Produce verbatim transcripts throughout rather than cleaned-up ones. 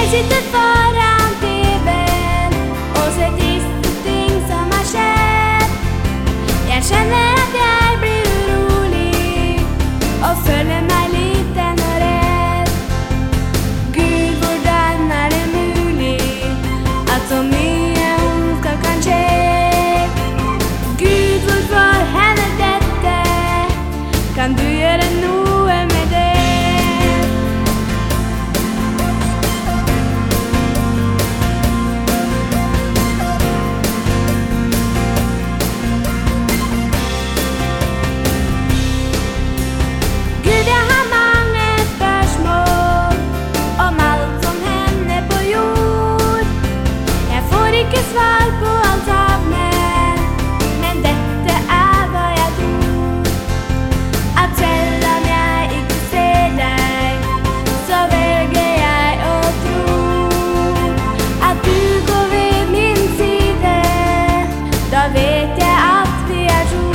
sitter foran T V-en og ser triste ting som har skjedd. Jeg skjønner at jeg blir urolig og føler meg liten og redd. Gud, hvordan er det mulig at så mye ondskap kan skje? Gud, hvorfor hender dette? Kan du gjøre noe med det? Ikke svar på alt sammen, men dette er hva jeg tror. At selv om jeg ikke ser deg, så velger jeg å tro. At du går ved min side, da vet jeg at vi er to.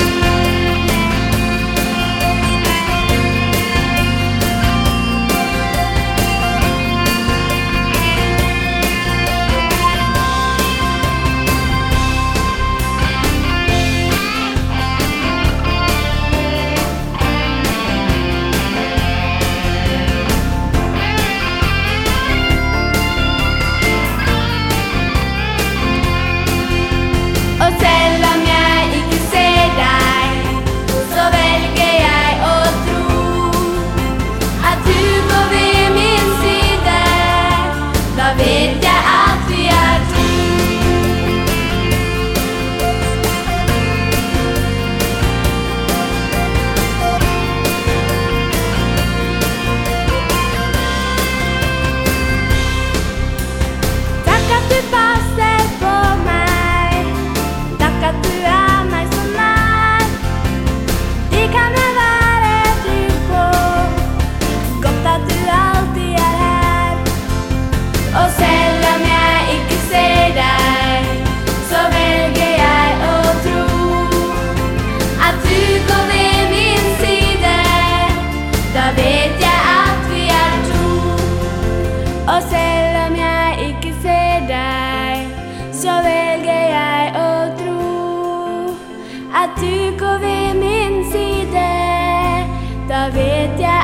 Og selv om jeg ikke ser deg, så velger jeg å tro. At du går ved min side, da vet jeg at vi er to. Takk at du passer på meg, takk at du er meg så nær. Det kan jeg være trygg på, godt at du alltid er her. Og selv om jeg ikke ser deg, så velger jeg å tro. At du går ved min side, da vet jeg at vi er to. Og selv om jeg ikke ser deg, så velger jeg å tro. At du går ved min side, da vet jeg